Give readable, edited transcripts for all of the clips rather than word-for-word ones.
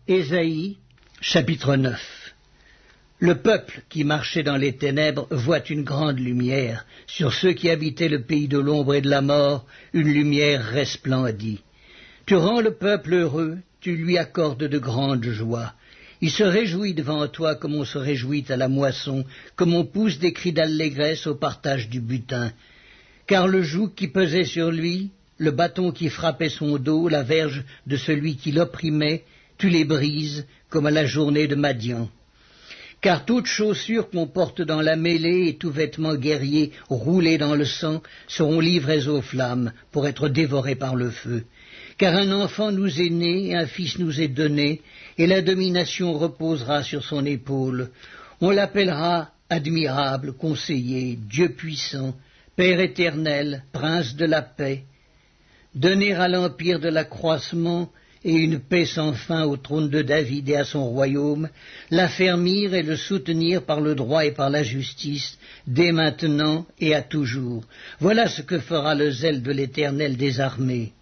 Ésaïe, chapitre 9. Le peuple qui marchait dans les ténèbres voit une grande lumière. Sur ceux qui habitaient le pays de l'ombre et de la mort, une lumière resplendit. Tu rends le peuple heureux, tu lui accordes de grandes joies. Il se réjouit devant toi comme on se réjouit à la moisson, comme on pousse des cris d'allégresse au partage du butin. Car le joug qui pesait sur lui, le bâton qui frappait son dos, la verge de celui qui l'opprimait, tu les brises comme à la journée de Madian. Car toute chaussure qu'on porte dans la mêlée et tout vêtement guerrier roulé dans le sang seront livrés aux flammes pour être dévorés par le feu. Car un enfant nous est né et un fils nous est donné, et la domination reposera sur son épaule. On l'appellera admirable, conseiller, Dieu puissant, Père éternel, prince de la paix. Donner à l'empire de l'accroissement et une paix sans fin au trône de David et à son royaume, l'affermir et le soutenir par le droit et par la justice, dès maintenant et à toujours. Voilà ce que fera le zèle de l'Éternel des armées.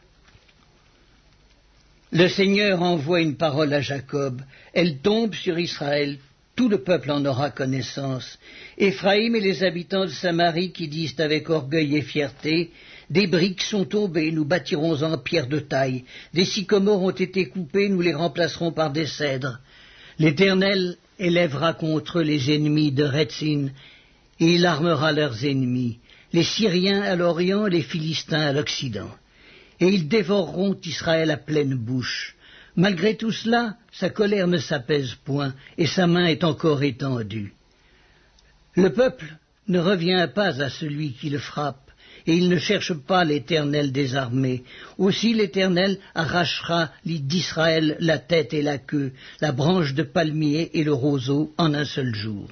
Le Seigneur envoie une parole à Jacob, elle tombe sur Israël, tout le peuple en aura connaissance. Éphraïm et les habitants de Samarie qui disent avec orgueil et fierté, des briques sont tombées, nous bâtirons en pierre de taille. Des sycomores ont été coupés, nous les remplacerons par des cèdres. L'Éternel élèvera contre eux les ennemis de Rétzin, et il armera leurs ennemis, les Syriens à l'Orient, les Philistins à l'Occident. Et ils dévoreront Israël à pleine bouche. Malgré tout cela, sa colère ne s'apaise point, et sa main est encore étendue. Le peuple ne revient pas à celui qui le frappe, et il ne cherche pas l'Éternel des armées. Aussi l'Éternel arrachera d'Israël la tête et la queue, la branche de palmier et le roseau en un seul jour.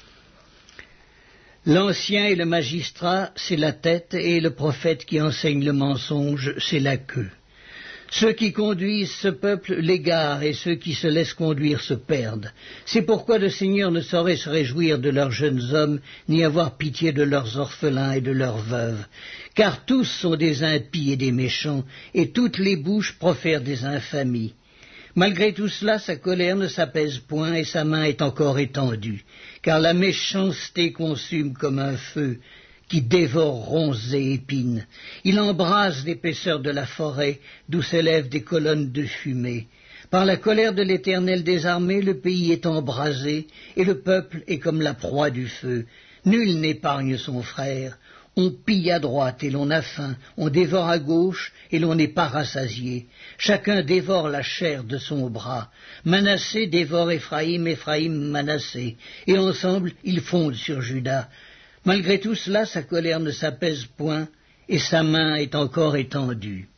L'ancien et le magistrat, c'est la tête, et le prophète qui enseigne le mensonge, c'est la queue. Ceux qui conduisent ce peuple l'égarent, et ceux qui se laissent conduire se perdent. C'est pourquoi le Seigneur ne saurait se réjouir de leurs jeunes hommes, ni avoir pitié de leurs orphelins et de leurs veuves. Car tous sont des impies et des méchants, et toutes les bouches profèrent des infamies. Malgré tout cela, sa colère ne s'apaise point, et sa main est encore étendue. Car la méchanceté consume comme un feu, qui dévore ronces et épines. Il embrase l'épaisseur de la forêt, d'où s'élèvent des colonnes de fumée. Par la colère de l'Éternel des armées, le pays est embrasé, et le peuple est comme la proie du feu. Nul n'épargne son frère. On pille à droite et l'on a faim, on dévore à gauche et l'on n'est pas rassasié. Chacun dévore la chair de son bras. Manassé dévore Éphraïm, Éphraïm Manassé, et ensemble ils fondent sur Juda. Malgré tout cela, sa colère ne s'apaise point, et sa main est encore étendue.